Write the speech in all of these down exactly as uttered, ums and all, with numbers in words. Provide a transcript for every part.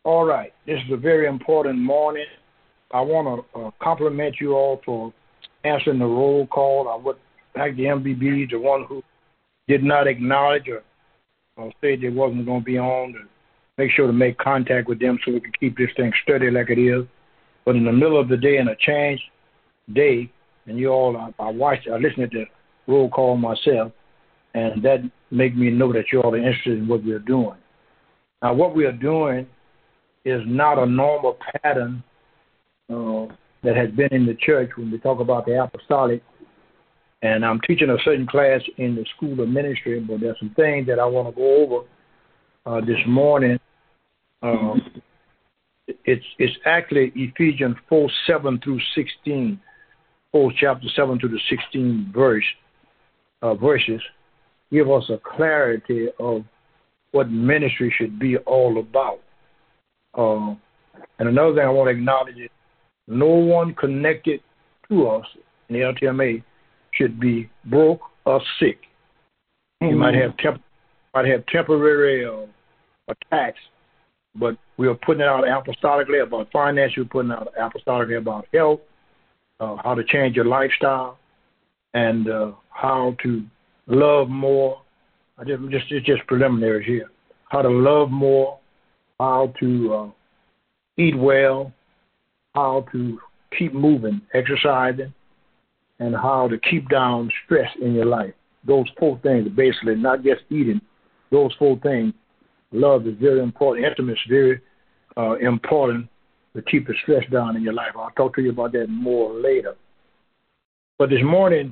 All right. This is a very important morning. I want to uh, compliment you all for answering the roll call. I would thank the M V B, the one who did not acknowledge or, or said they wasn't going to be on, to make sure to make contact with them so we can keep this thing steady like it is. But in the middle of the day, in a changed day, and you all, I, I watched, I listened to the roll call myself, and that made me know that you all are interested in what we're doing. Now, what we are doing is not a normal pattern uh, that has been in the church when we talk about the apostolic. And I'm teaching a certain class in the School of Ministry, but there's some things that I want to go over uh, this morning. Uh, it's it's actually Ephesians four, seven through sixteen, four chapter seven through the sixteen verse uh, verses give us a clarity of what ministry should be all about. Uh, and another thing I want to acknowledge is no one connected to us in the L T M A should be broke or sick. Mm-hmm. You might have temp- might have temporary uh, attacks, but we are putting it out apostolically about finance. We're putting out apostolically about health, uh, how to change your lifestyle, and uh, how to love more. I just, just it's just preliminaries here. How to love more, how to uh, eat well, how to keep moving, exercising, and how to keep down stress in your life. Those four things, basically, not just eating. Those four things. Love is very important. Intimacy is very uh, important to keep the stress down in your life. I'll talk to you about that more later. But this morning,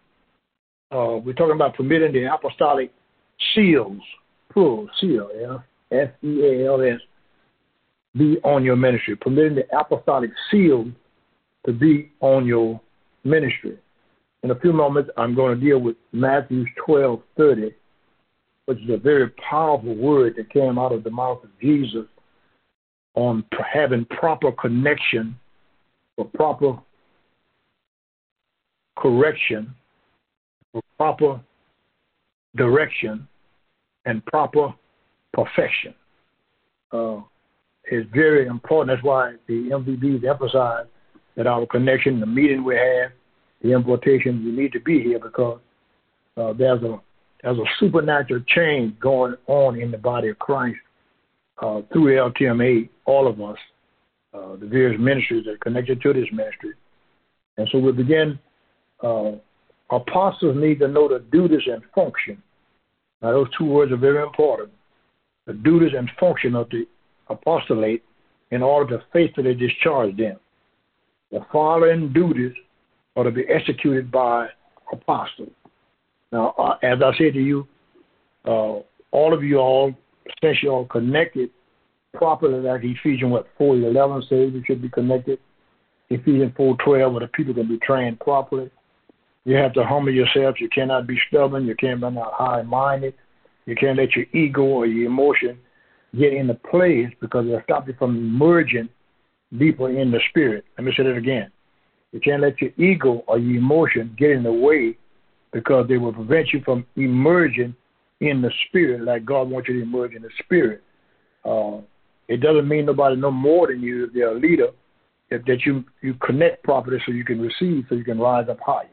uh, we're talking about permitting the apostolic seals, plural, seal, yeah, S E A L S, be on your ministry. Permitting the apostolic seal to be on your ministry. In a few moments, I'm going to deal with Matthew twelve thirty, which is a very powerful word that came out of the mouth of Jesus on having proper connection for proper correction, for proper direction, and proper perfection. Uh, is very important. That's why the M V Bs emphasize that our connection, the meeting we have, the invitation, we need to be here because uh, there's a there's a supernatural change going on in the body of Christ uh, through L T M A, all of us, uh, the various ministries that are connected to this ministry. And so we begin, uh, apostles need to know the duties and function. Now, those two words are very important. The duties and function of the apostolate in order to faithfully discharge them. The following duties are to be executed by apostles. Now, uh, as I said to you, uh, all of you all, since you all connected properly, like Ephesians what four eleven says, you should be connected. Ephesians four twelve, where the people can be trained properly. You have to humble yourself. You cannot be stubborn. You can't be not high-minded. You can't let your ego or your emotion get into place because it'll stop you from emerging deeper in the spirit. Let me say that again. You can't let your ego or your emotion get in the way because they will prevent you from emerging in the spirit like God wants you to emerge in the spirit. Uh, it doesn't mean nobody no more than you if they're a leader, if that you, you connect properly so you can receive, so you can rise up higher.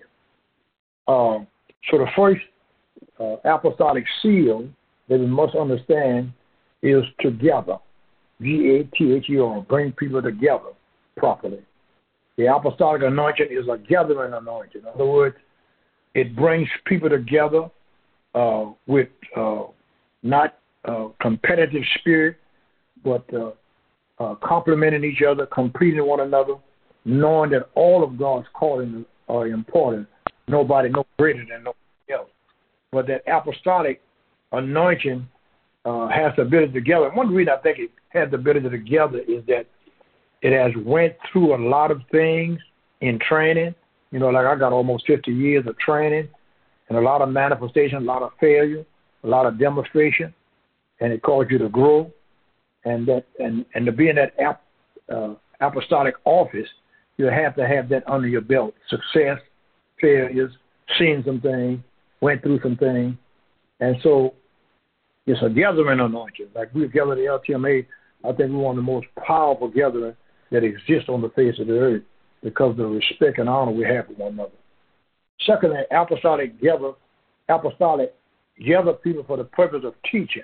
Uh, so the first uh, apostolic seal that we must understand is together. G A T H E R, bring people together properly. The apostolic anointing is a gathering anointing. In other words, it brings people together uh, with uh, not uh, competitive spirit, but uh, uh, complementing each other, completing one another, knowing that all of God's callings are important. Nobody no greater than nobody else. But that apostolic anointing uh, has the ability to gather. One reason I think it has the ability to gather is that it has went through a lot of things in training. You know, like I got almost fifty years of training and a lot of manifestation, a lot of failure, a lot of demonstration, and it caused you to grow. And that and, and to be in that ap, uh, apostolic office, you have to have that under your belt. Success, failures, seen some things, went through some things. And so it's a gathering anointing. Like we gather the L T M A I think we're one of the most powerful gathering that exists on the face of the earth because of the respect and honor we have for one another. Secondly, apostolic gather, apostolic gather people for the purpose of teaching.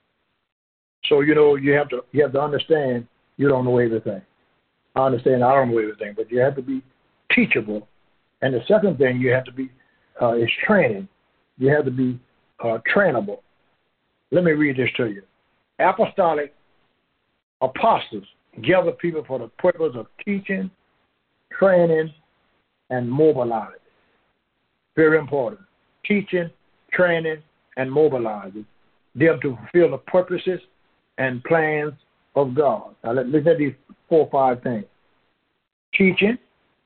So, you know, you have to you have to understand you don't know everything. I understand I don't know everything, but you have to be teachable. And the second thing you have to be uh, is training. You have to be uh, trainable. Let me read this to you. Apostolic apostles gather people for the purpose of teaching, training, and mobilizing. Very important. Teaching, training, and mobilizing them to fulfill the purposes and plans of God. Now, let, let's at these four or five things. Teaching.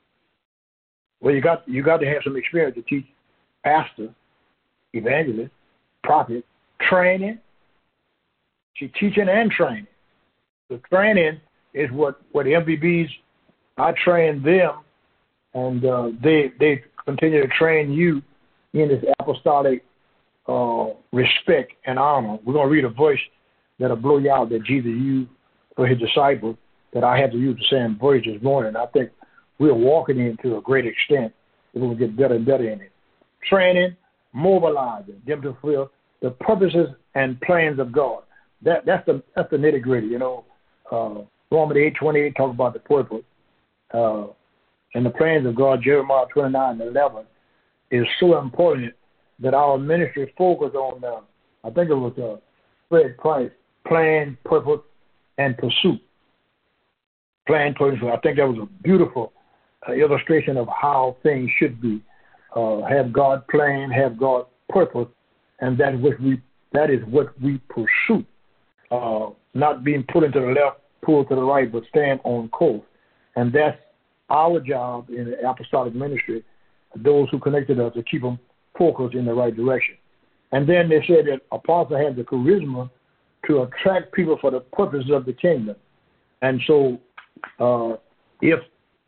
Well, you got you got to have some experience to teach pastor, evangelist, prophet. Training. See, teaching and training. The training is what, what M V Bs, I train them, and uh, they they continue to train you in this apostolic uh, respect and honor. We're going to read a verse that'll blow you out that Jesus used for his disciples that I had to use the same verse this morning. I think we're walking into a great extent. We're going to get better and better in it. Training, mobilizing them to fulfill the purposes and plans of God. That that's the that's the nitty gritty. You know, uh, Romans eight twenty eight talks about the purpose uh, and the plans of God. Jeremiah twenty nine and eleven is so important that our ministry focus on. Uh, I think it was uh, Fred Price, plan, purpose, and pursuit. Plan, purpose. I think that was a beautiful uh, illustration of how things should be. Uh, have God plan, have God purpose, and that is what we that is what we pursue. Uh, not being pulled into the left, pulled to the right, but stand on course. And that's our job in the apostolic ministry, those who connected us, to keep them focused in the right direction. And then they said that apostle had the charisma to attract people for the purposes of the kingdom. And so uh, if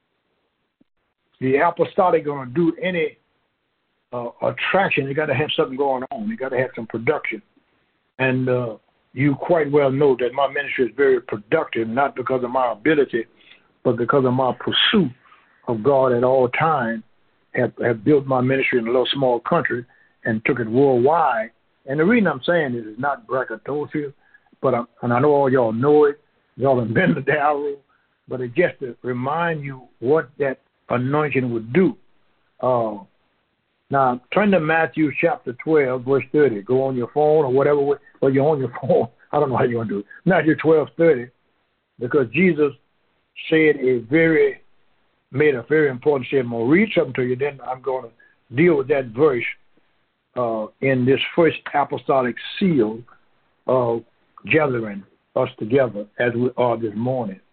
the apostolic going to do any uh, attraction, you got to have something going on. You got to have some production. And uh, you quite well know that my ministry is very productive, not because of my ability, but because of my pursuit of God at all times. Have, have built my ministry in a little small country and took it worldwide. And the reason I'm saying this is not braggadocio, but I, and I know all y'all know it. Y'all have been to Dallas, but it's just to remind you what that anointing would do. Uh, now, turn to Matthew chapter twelve, verse thirty. Go on your phone or whatever, or you're on your phone. I don't know how you're going to do it. Matthew twelve, thirty, because Jesus said a very, made a very important statement. I'm going to read something to you, then I'm going to deal with that verse uh, in this first apostolic seal of gathering us together as we are this morning.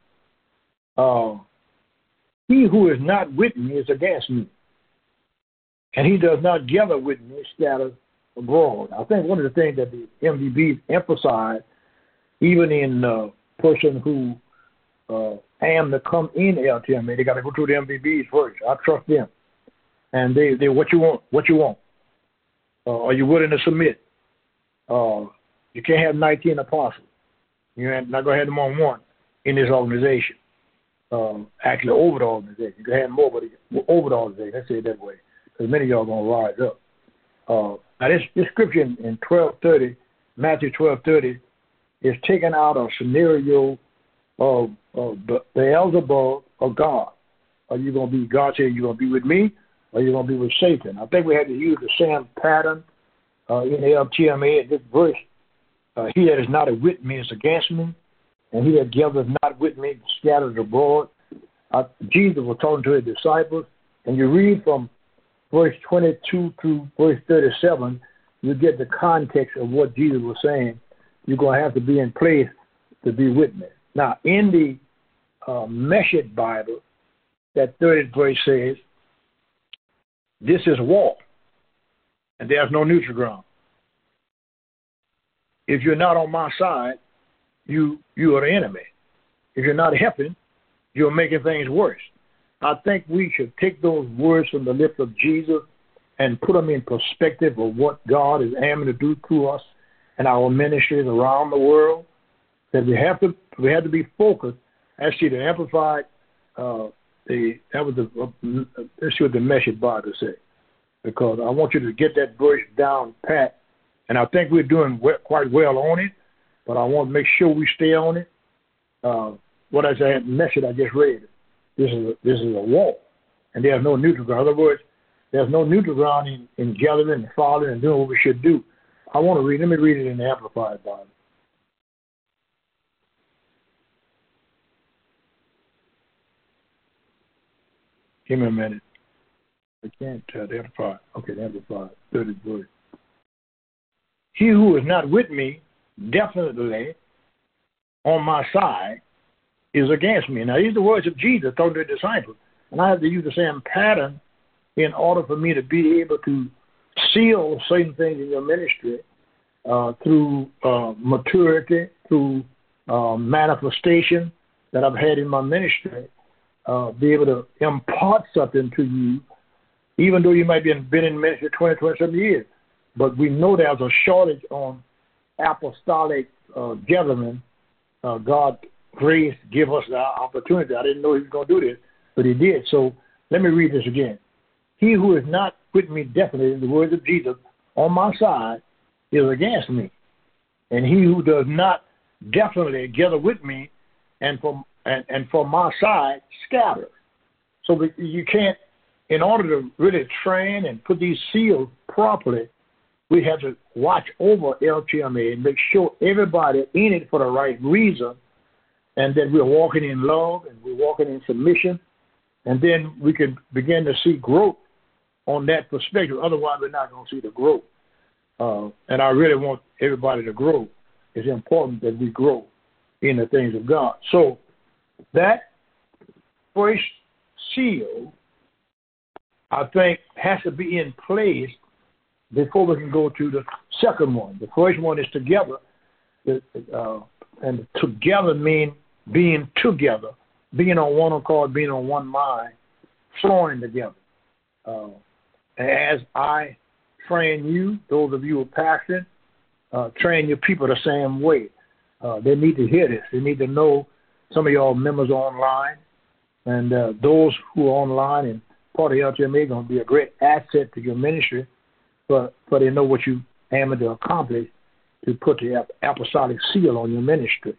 Uh, he who is not with me is against me, and he does not gather with me scatters abroad. I think one of the things that the M V Bs emphasize, even in a uh, person who uh, am to come in L T M A, they got to go through the M V Bs first. I trust them, and they they what you want, what you want. Uh, are you willing to submit? Uh, you can't have nineteen apostles. You're not going to have them on one in this organization. Um, actually, over the organization. You can have more, but over the organization. Let's say it that way, because many of y'all are going to rise up. Uh, now, this, this scripture in, in twelve thirty, Matthew twelve thirty, is taken out of scenario of, of Beelzebub or God. Are you going to be, God said, you're going to be with me, or you're going to be with Satan? I think we had to use the same pattern uh, in L T M A. This verse, uh, he that is not with me is against me, and he that gathereth not with me scatters abroad. Uh, Jesus was talking to his disciples, and you read from verse twenty-two through verse thirty-seven, you get the context of what Jesus was saying. You're going to have to be in place to be with me. Now, in the uh, Meshach Bible, that thirtieth verse says, this is war, and there's no neutral ground. If you're not on my side, you you are the enemy. If you're not helping, you're making things worse. I think we should take those words from the lips of Jesus and put them in perspective of what God is aiming to do through us and our ministries around the world. that we have to we have to be focused. Actually, the Amplified, uh, the that was the uh, let's see what the Message Bible say, because I want you to get that verse down pat, and I think we're doing we- quite well on it, but I want to make sure we stay on it. Uh, what I said, message I just read. This is a, this is a wall, and there's no neutral ground. In other words, there's no neutral ground in, in gathering and following and doing what we should do. I want to read. Let me read it in the Amplified Bible. Give me a minute. I can't tell. The Amplified. Okay, the Amplified. third verse. He who is not with me, definitely on my side, is against me. Now, these are the words of Jesus told to the disciples. And I have to use the same pattern in order for me to be able to seal certain things in your ministry uh, through uh, maturity, through uh, manifestation that I've had in my ministry, uh, be able to impart something to you, even though you might be in, been in ministry twenty, twenty-seven years. But we know there's a shortage on apostolic uh, gentlemen. Uh, God grace give us the opportunity. I didn't know he was going to do this, but he did. So let me read this again. He who is not with me definitely, in the words of Jesus, on my side, is against me. And he who does not definitely gather with me and for, and, and for my side, scatters. So you can't, in order to really train and put these seals properly, we have to watch over L T M A and make sure everybody in it for the right reason, and that we're walking in love and we're walking in submission, and then we can begin to see growth on that perspective. Otherwise, we're not going to see the growth. Uh, and I really want everybody to grow. It's important that we grow in the things of God. So that first seal, I think, has to be in place before we can go to the second one. The first one is together, uh, and together mean being together, being on one accord, being on one mind, flowing together. Uh, as I train you, those of you who are passionate, uh, train your people the same way. Uh, they need to hear this. They need to know. Some of y'all members are online, and uh, those who are online and part of L T M A are going to be a great asset to your ministry, but, but they know what you aim to accomplish to put the apostolic seal on your ministry.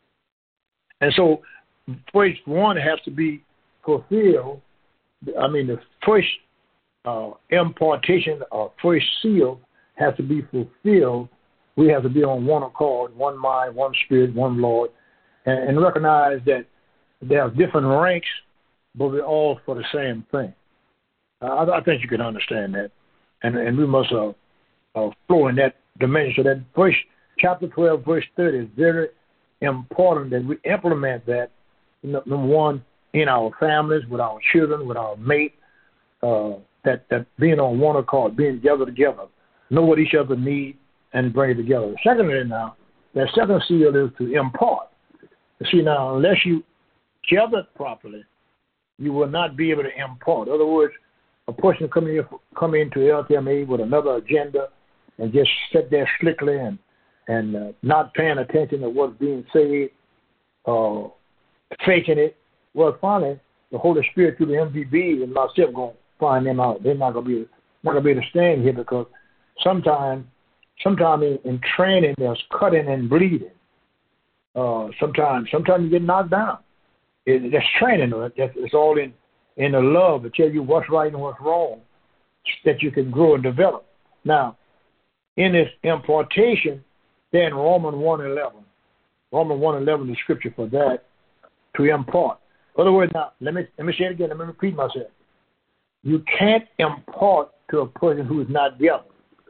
And so first one has to be fulfilled. I mean, the first uh, impartation or first seal has to be fulfilled. We have to be on one accord, one mind, one spirit, one Lord, and, and recognize that there are different ranks, but we're all for the same thing. Uh, I, I think you can understand that. And, and we must uh, uh, flow in that dimension. So that verse, chapter twelve, verse thirty is very important that we implement that, number one, in our families, with our children, with our mate, uh, that, that being on one accord, being together together, know what each other need, and bring it together. Secondly now, that second seal is to impart. You see, now, unless you gather properly, you will not be able to impart. In other words, a person come, in, come into L T M A with another agenda and just sit there slickly and, and uh, not paying attention to what's being said, uh, faking it. Well, finally, the Holy Spirit through the M V B and myself going to find them out. They're not going to be not going to be able to stand here, because sometimes sometimes in, in training there's cutting and bleeding. Uh, sometimes sometimes you get knocked down. It, that's training. That's, it's all in, in the love to tell you what's right and what's wrong, that you can grow and develop. Now, in this impartation, then Romans one eleven. Romans one eleven is scripture for that, to impart. In other words, now, let me, let me say it again. Let me repeat myself. You can't impart to a person who is not gathered.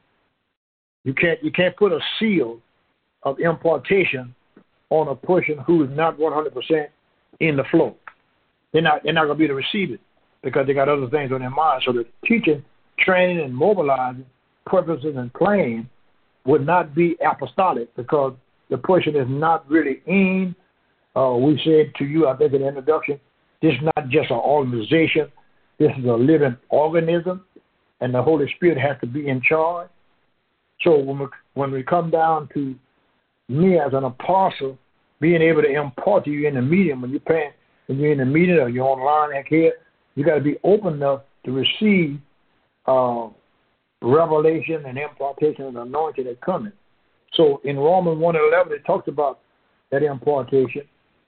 You can't, you can't put a seal of impartation on a person who is not one hundred percent in the flow. They're not, they're not going to be able to receive it because they got other things on their mind. So the teaching, training, and mobilizing, purposes, and playing would not be apostolic, because the person is not really in. Uh, we said to you, I think, in the introduction, this is not just an organization. This is a living organism, and the Holy Spirit has to be in charge. So when we, when we come down to me as an apostle, being able to impart to you in the meeting when you're paying, when you're in the meeting or you're online heck here, you got to be open enough to receive uh, revelation and impartation of the anointing that coming. So in Romans one eleven, it talks about that impartation.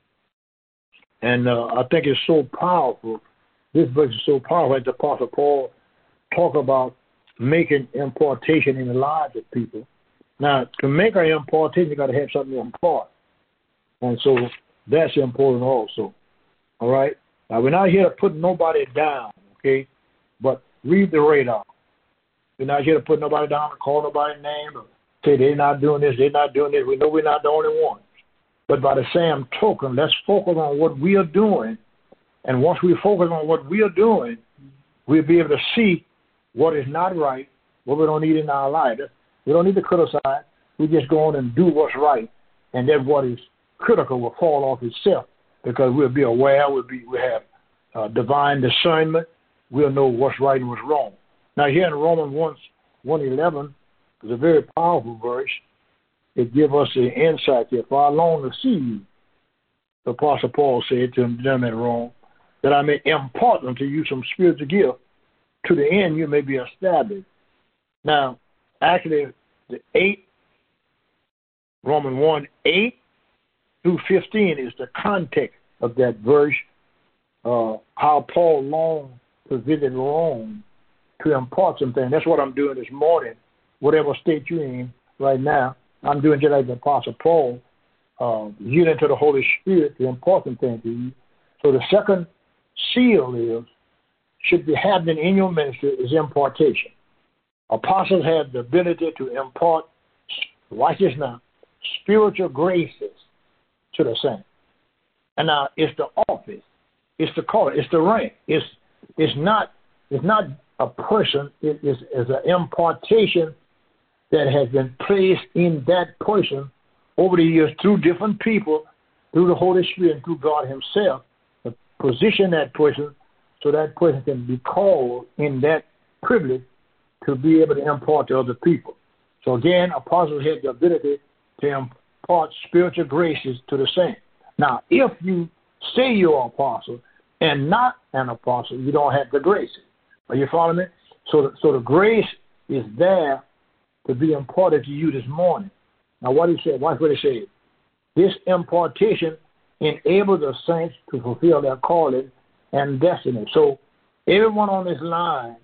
And uh, I think it's so powerful. This verse is so powerful that the Apostle Paul talk about making impartation in the lives of people. Now, to make an impartation, you got to have something to impart. And so that's important also. All right? Now, we're not here to put nobody down, okay? But read the radar. We're not here to put nobody down or call nobody name or say they're not doing this, they're not doing this. We know we're not the only ones. But by the same token, let's focus on what we are doing. And once we focus on what we are doing, we'll be able to see what is not right, what we don't need in our life. We don't need to criticize. We just go on and do what's right. And then what is critical will fall off itself because we'll be aware, we'll, be, we'll have uh, divine discernment. We'll know what's right and what's wrong. Now, here in Romans one eleven is a very powerful verse. It gives us the insight here. For I long to see you, the Apostle Paul said to them in Rome, that I may impart unto you some spiritual gift, to the end you may be established. Now, actually, the eight, Romans one, eight through fifteen is the context of that verse, uh, how Paul longed to visit Rome to impart something. That's what I'm doing this morning, whatever state you're in right now. I'm doing just like the Apostle Paul, uh, yielding to the Holy Spirit to impart something to you. So the second seal is, should be happening in your ministry is impartation. Apostles have the ability to impart, watch this now, spiritual graces to the saints. And now it's the office, it's the call, it's the rank. It's it's not it's not a person. It is is an impartation that has been placed in that person over the years through different people, through the Holy Spirit, and through God Himself, to position that person so that person can be called in that privilege to be able to impart to other people. So again, apostles have the ability to impart spiritual graces to the saints. Now, if you say you're an apostle and not an apostle, you don't have the grace. Are you following me? So, the, so the grace is there to be imparted to you this morning. Now, what he said, watch what he said. This impartation enables the saints to fulfill their calling and destiny. So everyone on this line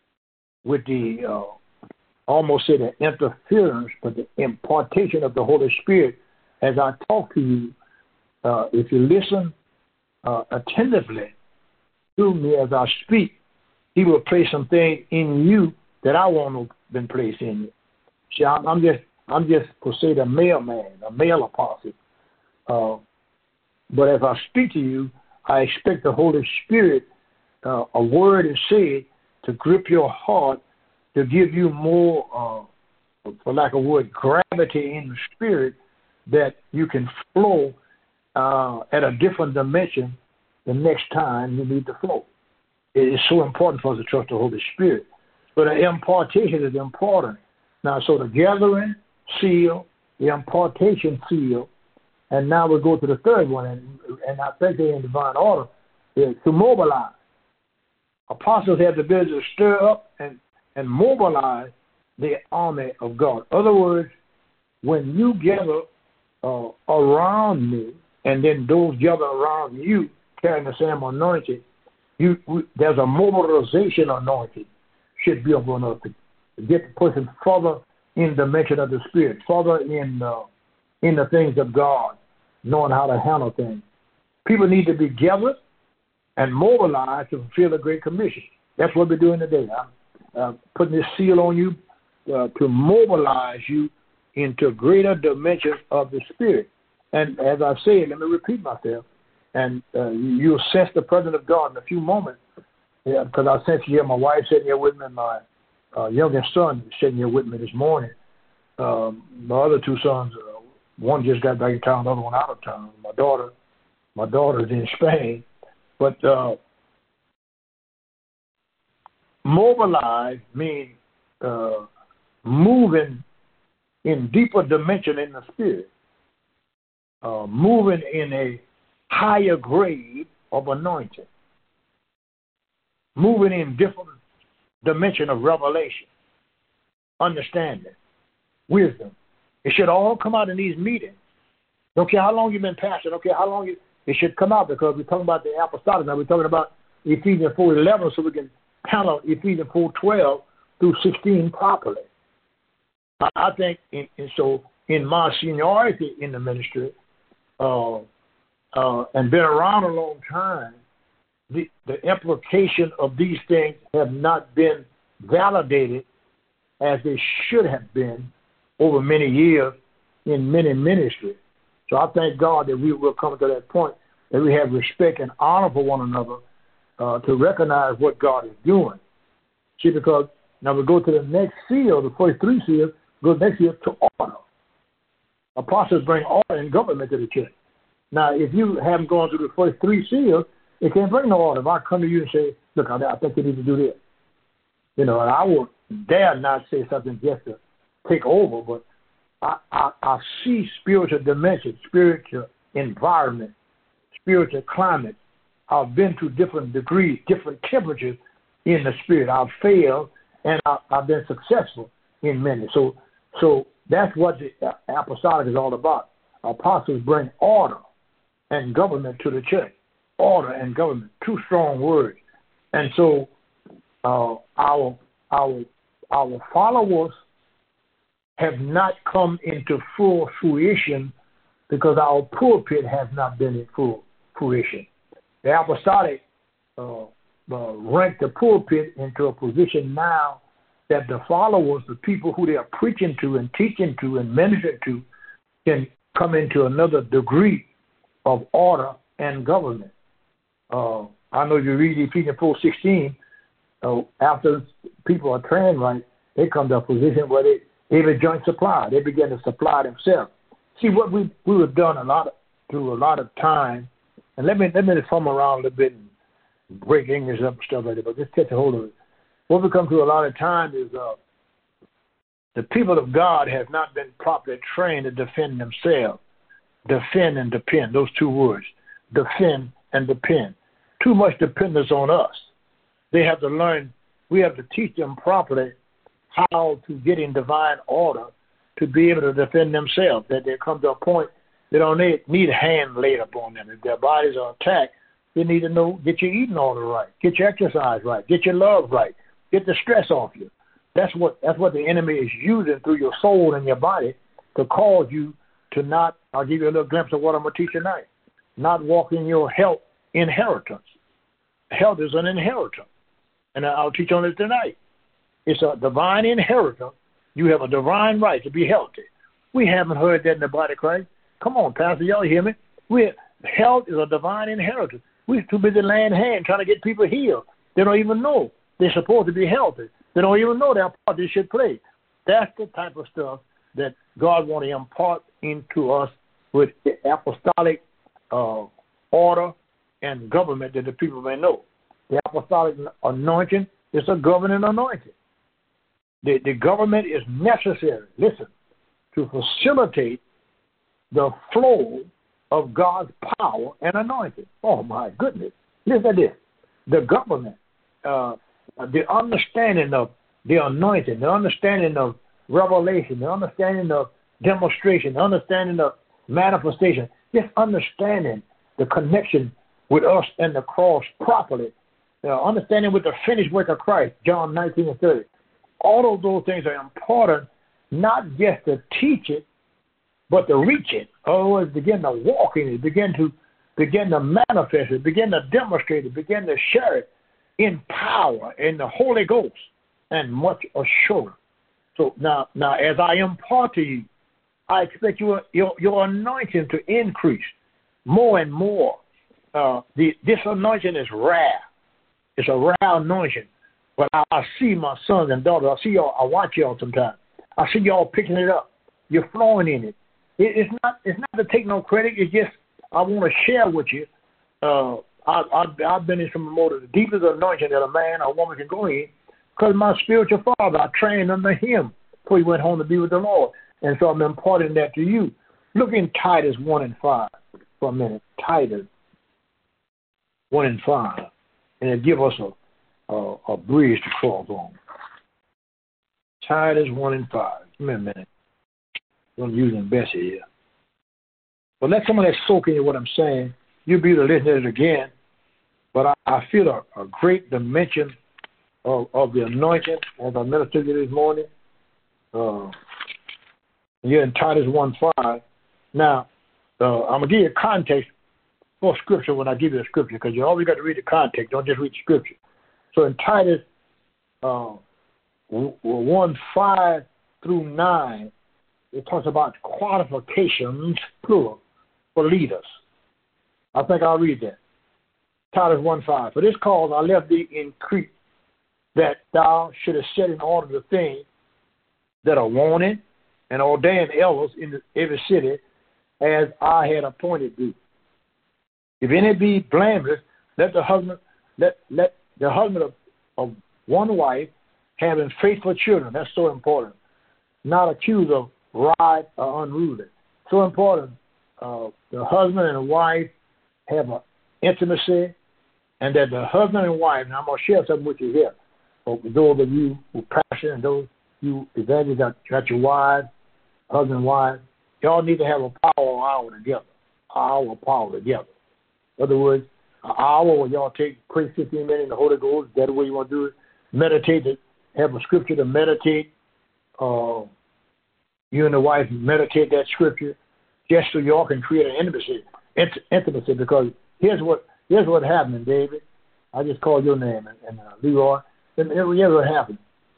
with the, uh, almost say the interference, but the impartation of the Holy Spirit, as I talk to you, uh, if you listen uh, attentively to me as I speak, He will place something in you that I want to been placed in you. See, I'm, I'm just, I'm just per se the mailman, a mail apostle. Uh, but as I speak to you, I expect the Holy Spirit, uh, a word is said to grip your heart, to give you more, uh, for lack of a word, gravity in the spirit, that you can flow uh, at a different dimension the next time you need to flow. It is so important for us to trust the Holy Spirit. But the impartation is important. Now, so the gathering seal, the impartation seal, and now we'll go to the third one, and, and I think they're in divine order, is to mobilize. Apostles have the ability to stir up and, and mobilize the army of God. In other words, when you gather uh, around me, and then those gather around you carrying the same anointing, you, we, there's a mobilization anointing should be upon us to get the person further in the dimension of the Spirit, further in uh, in the things of God, knowing how to handle things. People need to be gathered and mobilized to fulfill the Great Commission. That's what we're doing today. I'm uh, putting this seal on you uh, to mobilize you into greater dimensions of the Spirit. And as I said, let me repeat myself, and uh, you'll sense the presence of God in a few moments, yeah, because I sense you here. My wife sitting here with me, and my uh, youngest son sitting here with me this morning. Um, my other two sons, uh, one just got back in town, the other one out of town. My daughter, my daughter's in Spain. But uh, mobilize means uh, moving in deeper dimension in the Spirit. uh, moving in a higher grade of anointing, moving in different dimension of revelation, understanding, wisdom. It should all come out in these meetings. Don't care how long you've been pastoring, don't care how long you, it should come out, because we're talking about the apostolic. Now we're talking about Ephesians four eleven, so we can handle Ephesians four twelve through sixteen properly. I, I think, in, and so in my seniority in the ministry, uh, uh, and been around a long time, the, the implication of these things have not been validated as they should have been over many years in many ministries. So I thank God that we will come to that point that we have respect and honor for one another uh, to recognize what God is doing. See, because now we go to the next seal, the first three seals, go next seal to order. Apostles bring order and government to the church. Now, if you haven't gone through the first three seals, it can't bring no order. If I come to you and say, look, I, I think you need to do this, you know, and I will dare not say something just to take over, but I, I, I see spiritual dimension, spiritual environment, spiritual climate. I've been to different degrees, different temperatures in the spirit. I've failed, and I, I've been successful in many. So, so that's what the apostolic is all about. Apostles bring order and government to the church. Order and government, two strong words. And so uh, our our our followers have not come into full fruition because our pulpit has not been in full fruition. The apostolic uh, uh, ranked the pulpit into a position now that the followers, the people who they are preaching to and teaching to and ministering to, can come into another degree of order and government. Uh, I know you read Ephesians four sixteen, uh, after people are trained right, they come to a position where they every joint supply. They begin to supply themselves. See, what we we have done a lot of, through a lot of time, and let me let me fumble around a little bit and break English up and stuff like that, but just catch a hold of it. What we come through a lot of time is uh, the people of God have not been properly trained to defend themselves. Defend and depend, those two words. Defend and depend. Too much dependence on us. They have to learn, we have to teach them properly how to get in divine order to be able to defend themselves, that they come to a point they don't need, need a hand laid upon them. If their bodies are attacked, they need to know, get your eating order right, get your exercise right, get your love right, get the stress off you. That's what that's what the enemy is using through your soul and your body to cause you to not, I'll give you a little glimpse of what I'm going to teach tonight, not walk in your health inheritance. Health is an inheritance, and I'll teach on it tonight. It's a divine inheritance. You have a divine right to be healthy. We haven't heard that in the body of Christ. Come on, Pastor, y'all hear me? We health is a divine inheritance. We're too busy laying hands trying to get people healed. They don't even know they're supposed to be healthy. They don't even know that part they should play. That's the type of stuff that God wants to impart into us with apostolic uh, order and government that the people may know. The apostolic anointing is a governing anointing. The, the government is necessary, listen, to facilitate the flow of God's power and anointing. Oh, my goodness. Listen to this. The government, uh, the understanding of the anointing, the understanding of revelation, the understanding of demonstration, the understanding of manifestation, just understanding the connection with us and the cross properly, uh, understanding with the finished work of Christ, John nineteen and thirty. All of those things are important, not just to teach it, but to reach it. Otherwise, begin to walk in it, begin to begin to manifest it, begin to demonstrate it, begin to share it in power, in the Holy Ghost, and much assurance. So now, now as I impart to you, I expect your your, your anointing to increase more and more. Uh, the, this anointing is rare. It's a rare anointing. But I, I see my sons and daughters. I see y'all. I watch y'all sometimes. I see y'all picking it up. You're flowing in it. it. It's not. It's not to take no credit. It's just I want to share with you. Uh, I, I, I've been in some of the deepest anointing that a man or woman can go in, because my spiritual father, I trained under him before he went home to be with the Lord, and so I'm imparting that to you. Look in Titus one and five for a minute. Titus one and five. And it'll give us a, a, a bridge to cross on. Titus one and five. Give me a minute. I'm using Bessie here. But let someone that soak in what I'm saying. You'll be able to listen to it again. But I, I feel a, a great dimension of, of the anointing as I ministered to you this morning. Uh, here in Titus one five. Now, uh, I'm going to give you a context for Scripture when I give you the Scripture, because you always got to read the context. Don't just read the Scripture. So in Titus uh, one five through nine, it talks about qualifications, plural, for leaders. I think I'll read that. Titus one five. For this cause I left thee in Crete, that thou shouldest set in order the things that are wanted, and ordain elders in the, every city, as I had appointed thee. If any be blameless, let the husband let let the husband of, of one wife having faithful children. That's so important. Not accused of riot or unruly. So important. Uh, the husband and the wife have an intimacy, and that the husband and wife. Now I'm gonna share something with you here. For those of you who passion and those you evangelists got, got your wives, husband and wife, y'all need to have a power hour together. Hour power together. In other words, an hour where y'all take, pray fifteen minutes in the Holy Ghost. That's the way you want to do it. Meditate, to have a scripture to meditate. Uh, you and the wife meditate that scripture just so y'all can create an intimacy. Int- intimacy, because here's what here's what happened, David. I just called your name, and, and uh, Leroy. And here's what happened.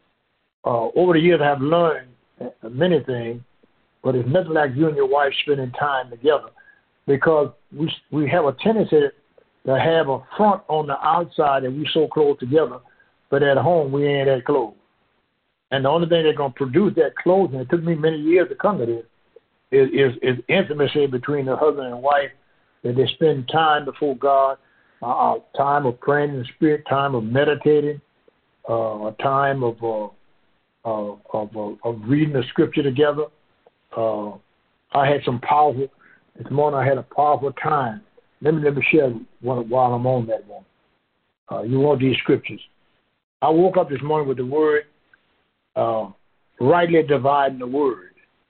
Uh, over the years, I've learned many things, but it's nothing like you and your wife spending time together, because we we have a tendency to have a front on the outside that we so close together, but at home we ain't that close. And the only thing that's going to produce that close, and it took me many years to come to this, is, is, is intimacy between the husband and wife, that they spend time before God, uh, time of praying in the Spirit, time of meditating, uh, a time of, uh, uh, of, uh, of reading the Scripture together. Uh, I had some powerful, this morning I had a powerful time. Let me, let me share one while I'm on that one. Uh, you want these scriptures. I woke up this morning with the word, uh, rightly dividing the word.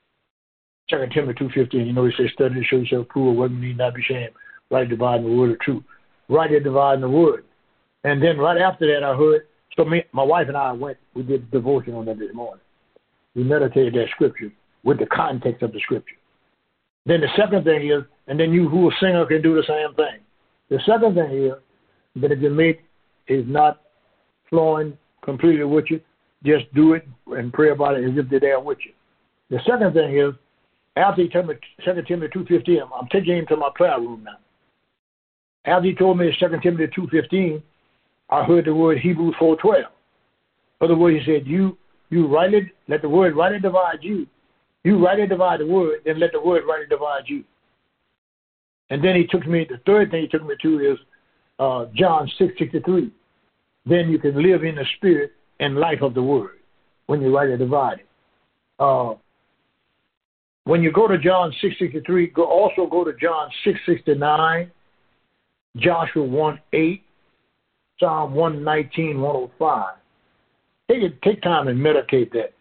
Second Timothy two fifteen, you know, he says, study to show yourself approved, what you need not be ashamed, rightly dividing the word of truth. Rightly dividing the word. And then right after that, I heard, so me, my wife and I went, we did devotion on that this morning. We meditated that scripture with the context of the scripture. Then the second thing is, and then you who a singer can do the same thing. The second thing is that if your mate is not flowing completely with you, just do it and pray about it as if they're there with you. The second thing is, after he told me Second Timothy two fifteen, I'm taking him to my prayer room now. After he told me Second Timothy two fifteen, I heard the word Hebrews four twelve. In other words, he said, you you rightly, let the word rightly divide you. You rightly divide the word, then let the word rightly divide you. And then he took me, the third thing he took me to is uh, John six sixty-three. Then you can live in the spirit and life of the word when you rightly divide it. Uh, when you go to John six sixty-three, go, also go to John six sixty-nine, Joshua one eight, Psalm one nineteen, one oh five. Take, it, take time and meditate that.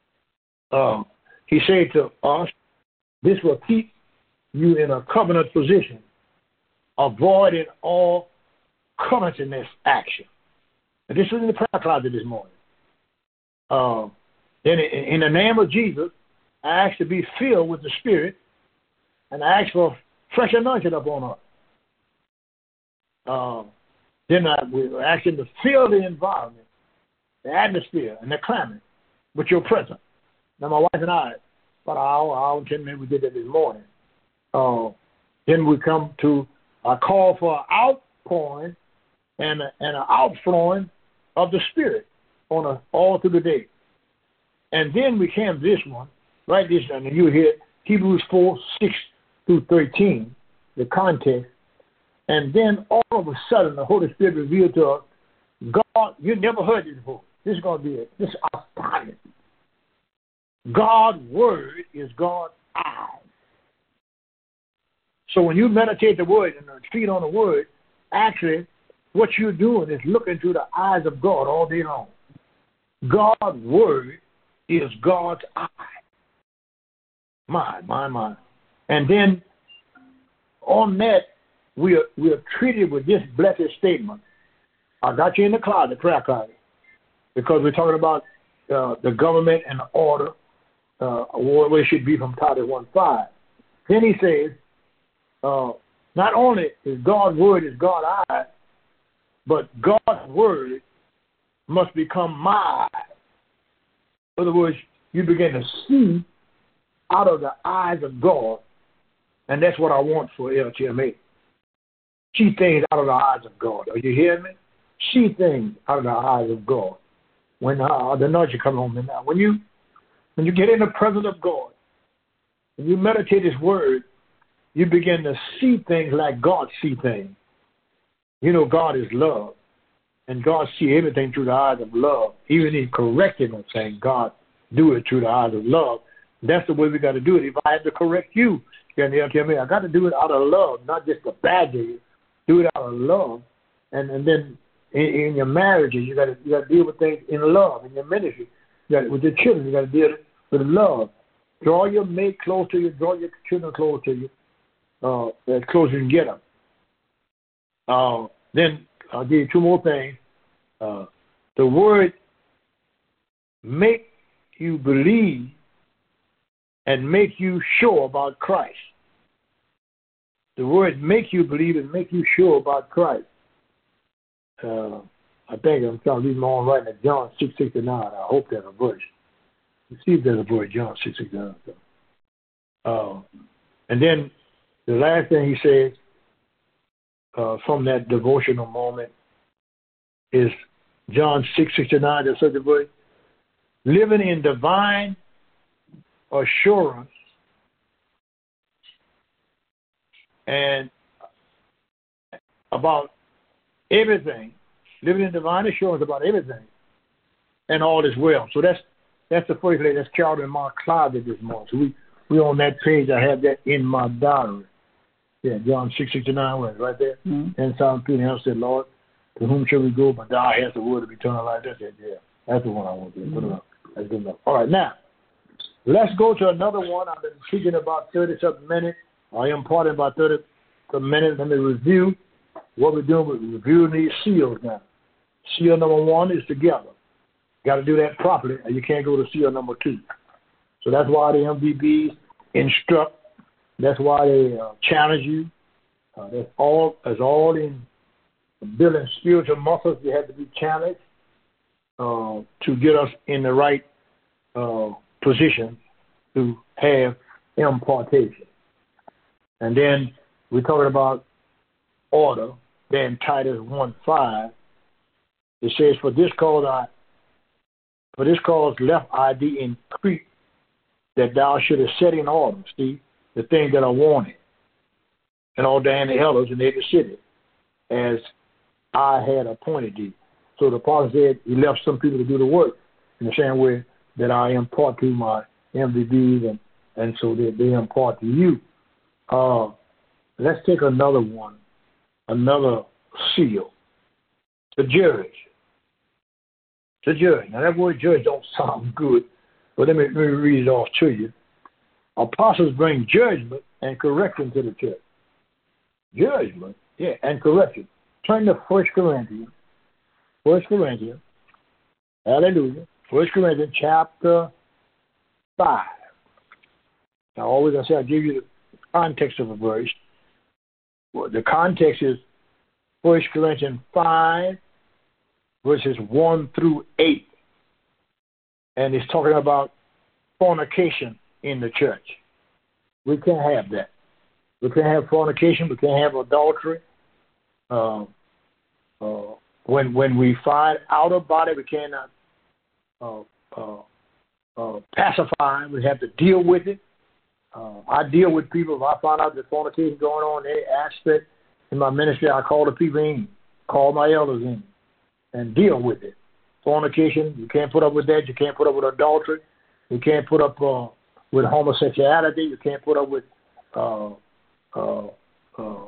Uh, he said to us, this will keep you in a covenant position, avoiding all covetousness action. And this was in the prayer closet this morning. Uh, then in, in the name of Jesus, I ask to be filled with the Spirit, and I ask for fresh anointing upon us. Uh, then I, we're asking to fill the environment, the atmosphere, and the climate with your presence. Now, my wife and I, about an hour, hour and ten minutes, we did that this morning. Uh, then we come to a call for an outpouring and, a, and an outflowing of the Spirit on a, all through the day. And then we came to this one, right this, and you hear Hebrews four, six through thirteen, the context. And then all of a sudden, the Holy Spirit revealed to us, God, you never heard this before. This is going to be it. This is astounding. God's word is God's eyes. So when you meditate the word and feed on the word, actually what you're doing is looking through the eyes of God all day long. God's word is God's eye. My, my, my. And then on that, we are, we are treated with this blessed statement. I got you in the closet, prayer closet, because we're talking about uh, the government and the order, uh, what it should be from Titus one five. Then he says, uh, not only is God's word is God's eye, but God's word must become my eye. In other words, you begin to see out of the eyes of God, and that's what I want for L T M A. See things out of the eyes of God. Are you hearing me? See things out of the eyes of God. When uh, the knowledge come on me now. When you when you get in the presence of God, when you meditate His word, you begin to see things like God see things. You know, God is love, and God see everything through the eyes of love. Even in correcting them, saying God do it through the eyes of love. That's the way we got to do it. If I had to correct you, you tell me I got to do it out of love, not just a bad day. Do it out of love, and and then in, in your marriages, you got to you got to deal with things in love. In your ministry, you got with your children, you got to deal with love. Draw your mate close to you. Draw your children close to you. Uh, as close as you can get them. Uh, then I'll give you two more things. Uh, the word make you believe and make you sure about Christ. The word make you believe and make you sure about Christ. Uh, I think I'm trying to read my own writing at John six sixty-nine. I hope there's a verse. Let's see if there's a verse, John six sixty-nine. Uh, and then the last thing he says uh, from that devotional moment is John six sixty-nine. There's such a verse. Living in divine assurance and about everything, living in divine assurance about everything, and all is well. So that's that's the first lady that's carried in my closet this morning. So we we on that page. I have that in my diary. Yeah, John six sixty nine was right there. Mm-hmm. And Simon Peter Himself said, "Lord, to whom shall we go? But Thou hast the word of eternal life." That's it. Yeah, that's the one I want to do. Put it up. That's good enough. All right, now let's go to another one. I've been speaking about thirty something minutes. I am imparting about thirty something minutes. Let me review what we're doing. We're reviewing these seals now. Seal number one is together. Got to do that properly, and you can't go to seal number two. So that's why the M V Bs instruct. That's why they uh, challenge you. Uh, that's all. That's all in building spiritual muscles. You have to be challenged uh, to get us in the right uh, position to have impartation. And then we're talking about order. Then Titus one five. It says, "For this cause I, for this cause left I thee in Crete, that thou shouldest set in order, see, the things that are wanted, and ordain the elders in every city, as I had appointed thee." So the apostle said he left some people to do the work in the same way that I impart to my M V Bs, and, and so that they impart to you. Uh, let's take another one, another seal. The judge. The judge. Now that word judge don't sound good, but let me, let me read it off to you. Apostles bring judgment and correction to the church. Judgment, yeah, and correction. Turn to First Corinthians. First Corinthians. Hallelujah. First Corinthians chapter five. Now always I say I give you the context of a verse. Well, the context is First Corinthians five, verses one through eight. And it's talking about fornication in the church. We can't have that. We can't have fornication. We can't have adultery. Uh, uh, when when we find out about it, we cannot uh, uh, uh, pacify. We have to deal with it. Uh, I deal with people. If I find out there's fornication going on in any aspect in my ministry, I call the people in, call my elders in, and deal with it. Fornication, you can't put up with that. You can't put up with adultery. You can't put up uh, with homosexuality. You can't put up with uh, uh, uh,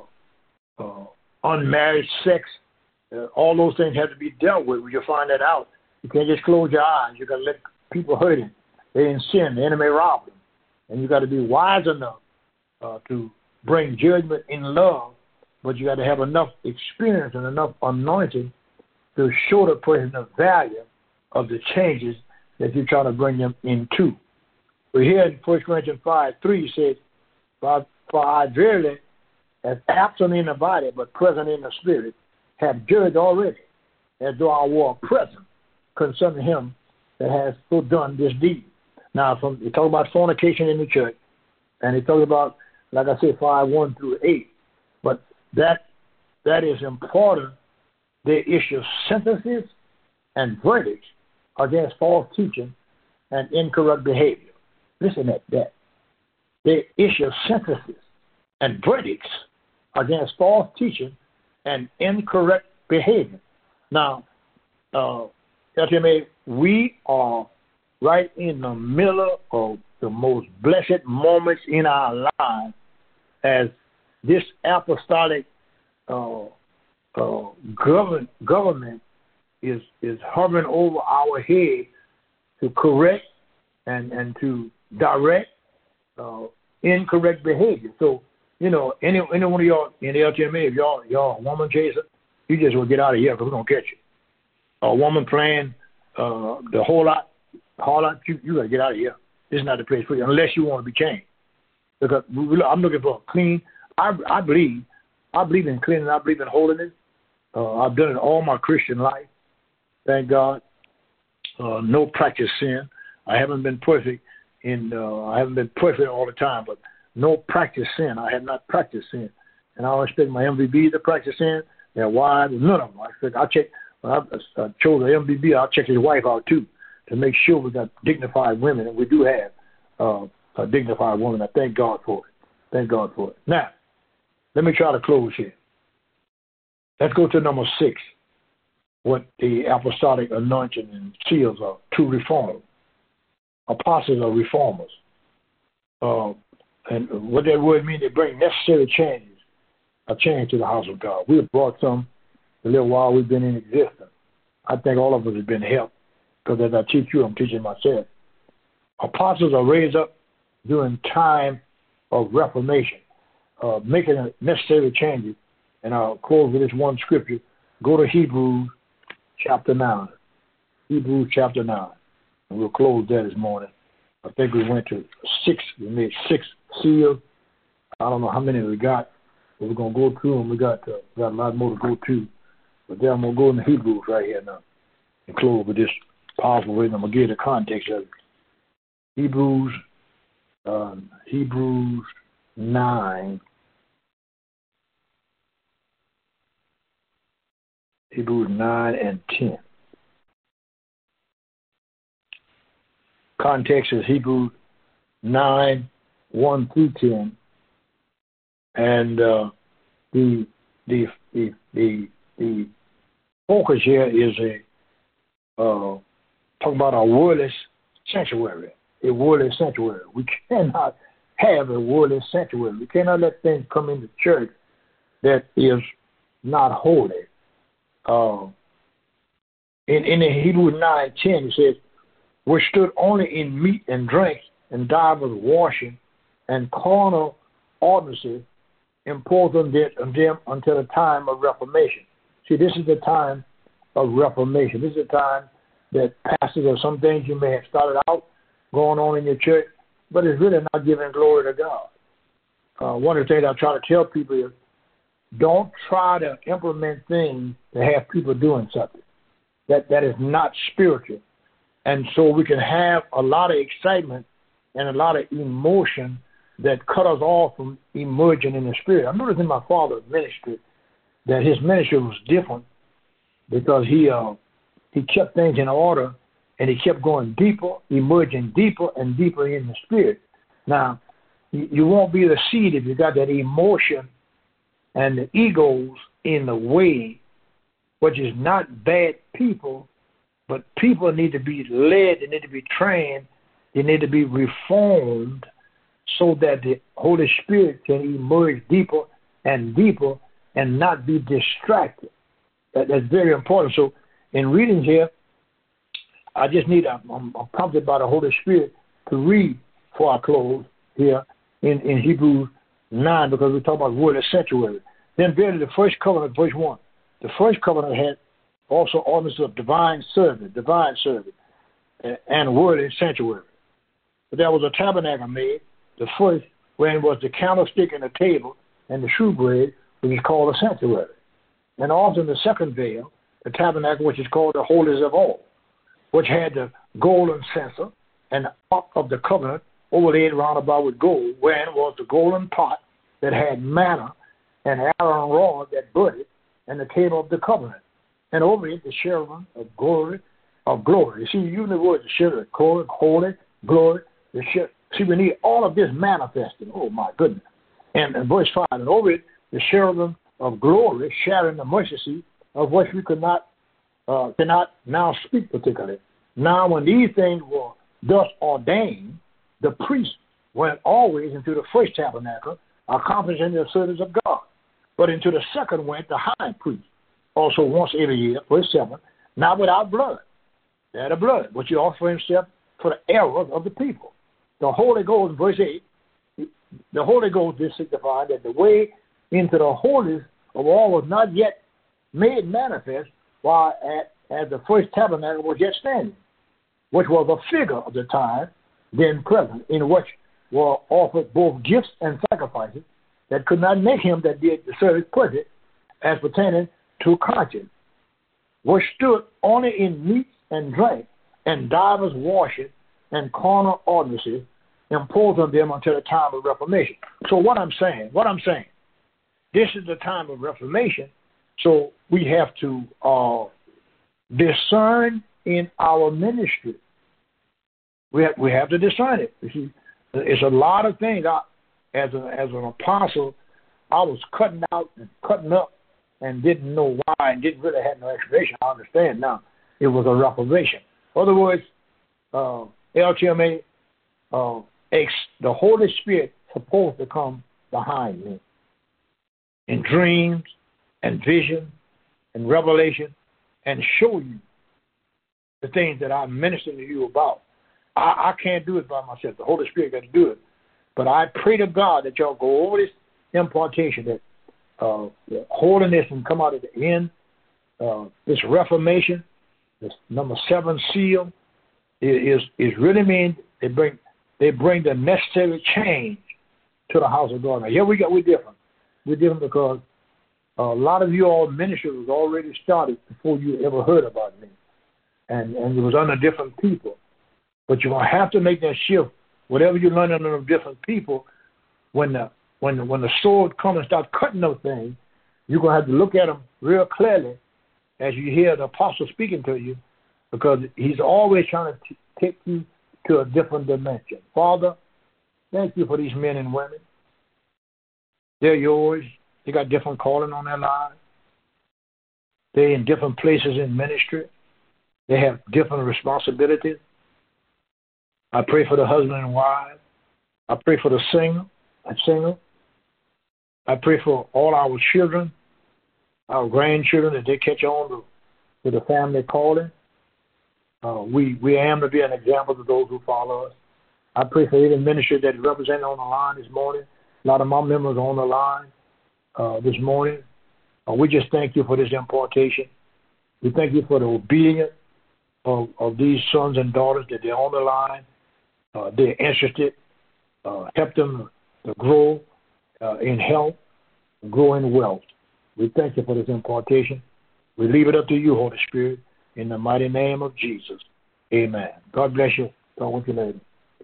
uh, unmarried sex. Uh, all those things have to be dealt with. When you find that out, you can't just close your eyes. You got to let people hurt him. They're in sin. The enemy robbed them. And you got to be wise enough uh, to bring judgment in love, but you got to have enough experience and enough anointing to show the person the value of the changes that you're trying to bring them into. We're here in First Corinthians five three says, For, for I verily, as absent in the body, but present in the spirit, have judged already, as though I were present, concerning him that has so done this deed. Now, from he talk about fornication in the church, and he talks about, like I said, five one through eight. But that that is important. They issue sentences and verdicts against false teaching and incorrect behavior. Listen at that. They issue sentences and verdicts against false teaching and incorrect behavior. Now, uh, L T M A, we are right in the middle of the most blessed moments in our lives as this apostolic uh, uh, govern, government is is hovering over our head to correct and, and to direct uh, incorrect behavior. So, you know, any any one of y'all in the L T M A, if y'all y'all a woman chaser, you just will get out of here because we're gonna catch you. A woman playing uh, the whole lot, whole lot, you you gotta get out of here. This is not the place for you unless you want to be changed. Because we, I'm looking for a clean. I I believe I believe in cleaning. I believe in holiness. Uh, I've done it all my Christian life. Thank God. Uh, no practice sin. I haven't been perfect in. Uh, I haven't been perfect all the time, but no practice sin. I have not practiced sin, and I don't expect my M V B to practice sin. Their wives, none of them. I expect. I check. When I uh, chose the M V B, I'll check his wife out too to make sure we got dignified women, and we do have uh, a dignified woman. I thank God for it. Thank God for it. Now, let me try to close here. Let's go to number six. What the apostolic anointing and seals are to reform. Apostles are reformers. Uh, and what that word means, they bring necessary changes, a change to the house of God. We have brought some the little while we've been in existence. I think all of us have been helped because as I teach you, I'm teaching myself. Apostles are raised up during time of reformation, uh, making necessary changes. And I'll close with this one scripture. Go to Hebrews chapter nine. Hebrews chapter nine. And we'll close there this morning. I think we went to six. We made six seals. I don't know how many we got, but we're going to go through them. We got, uh, got a lot more to go to. But then I'm going to go into Hebrews right here now and close with this powerful reading. I'm going to give you the context of it. Hebrews, um, Hebrews nine. Hebrews nine and ten. Context is Hebrews nine, one through ten. And uh, the, the, the, the, the focus here is a uh, talking about a worldly sanctuary, a worldly sanctuary. We cannot have a worldly sanctuary. We cannot let things come into church that is not holy. Uh, in in the Hebrews nine ten, it says, "Which stood only in meat and drink and divers washing and carnal ordinances imposed on them until the time of reformation." See, this is the time of reformation. This is the time that pastors or some things you may have started out going on in your church, but it's really not giving glory to God. Uh, one of the things I try to tell people is, don't try to implement things to have people doing something. That that is not spiritual. And so we can have a lot of excitement and a lot of emotion that cut us off from emerging in the spirit. I noticed in my father's ministry that his ministry was different because he uh, he kept things in order and he kept going deeper, emerging deeper and deeper in the spirit. Now, you, you won't be the seed if you got that emotion and the egos in the way, which is not bad people, but people need to be led, they need to be trained, they need to be reformed so that the Holy Spirit can emerge deeper and deeper and not be distracted. That, that's very important. So in reading here, I just need, I'm, I'm prompted by the Holy Spirit to read for our close here in, in Hebrews nine, because we talk about word of sanctuary. Then verily the first covenant, verse one, the first covenant had also ordinances of divine service, divine service, and word in sanctuary. But there was a tabernacle made, the first, wherein was the candlestick and the table and the shewbread, which is called a sanctuary. And also in the second veil, the tabernacle, which is called the holiest of all, which had the golden censer and the ark of the covenant overlaid round about with gold, wherein was the golden pot that had manna and Aaron rod that budded, and the table of the covenant. And over it, the cherubim of glory, of glory. You see, you use the word the cherubim, holy, holy, glory, the cherubim. See, we need all of this manifesting. Oh, my goodness. And, and verse five, and over it, the cherubim of glory, sharing the mercy seat, of which we could not, uh, cannot now speak particularly. Now, when these things were thus ordained, the priest went always into the first tabernacle, accomplishing the service of God. But into the second went the high priest, also once every year, verse seven, not without blood. They had a blood, but he offered himself for the errors of the people. The Holy Ghost, verse eight, the Holy Ghost is signified that the way into the holiest of all was not yet made manifest, while at, as the first tabernacle was yet standing, which was a figure of the time then present, in which were offered both gifts and sacrifices that could not make him that did the service perfect as pertaining to conscience, which stood only in meats and drink, and divers washing and carnal ordinances imposed on them until the time of Reformation. So what I'm saying, what I'm saying, this is the time of Reformation, so we have to uh, discern in our ministry. We have, we have to discern it. You see, it's a lot of things. I, as, a, as an apostle, I was cutting out and cutting up and didn't know why and didn't really have no explanation. I understand now. It was a reprobation. In other words, uh, L T M A, uh, ex, the Holy Spirit supposed to come behind me in dreams and vision and revelation and show you the things that I'm ministering to you about. I, I can't do it by myself. The Holy Spirit got to do it. But I pray to God that y'all go over this impartation, that uh, the holiness and come out at the end, uh, this reformation, this number seven seal, is is really mean they bring they bring the necessary change to the house of God. Now, here we got we're different. We're different because a lot of you all ministry was already started before you ever heard about me, and and it was under different people. But you're gonna have to make that shift. Whatever you learn under different people, when the when the, when the sword comes and starts cutting those things, you're gonna have to look at them real clearly as you hear the apostle speaking to you, because he's always trying to t- take you to a different dimension. Father, thank you for these men and women. They're yours. They got different calling on their lives. They're in different places in ministry. They have different responsibilities. I pray for the husband and wife. I pray for the singer and singer. I pray for all our children, our grandchildren, that they catch on to, to the family calling. Uh, we we aim to be an example to those who follow us. I pray for every ministry that is represented on the line this morning. A lot of my members are on the line uh, this morning. Uh, we just thank you for this impartation. We thank you for the obedience of, of these sons and daughters that they're on the line. Uh, they're interested. Uh, help them to grow uh, in health, grow in wealth. We thank you for this impartation. We leave it up to you, Holy Spirit, in the mighty name of Jesus. Amen. God bless you. Talk with you later.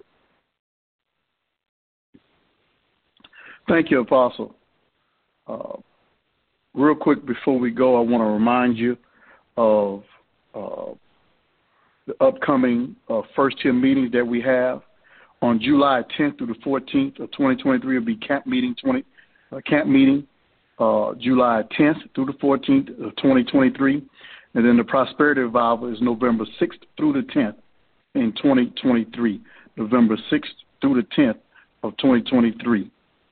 Thank you, Apostle. Uh, real quick before we go, I want to remind you of uh, the upcoming uh, first tier meetings that we have. On July tenth through the fourteenth of twenty twenty-three will be camp meeting twenty uh, camp meeting uh, July tenth through the fourteenth of twenty twenty-three, and then the Prosperity Revival is November sixth through the tenth in twenty twenty-three. November sixth through the tenth of twenty twenty-three.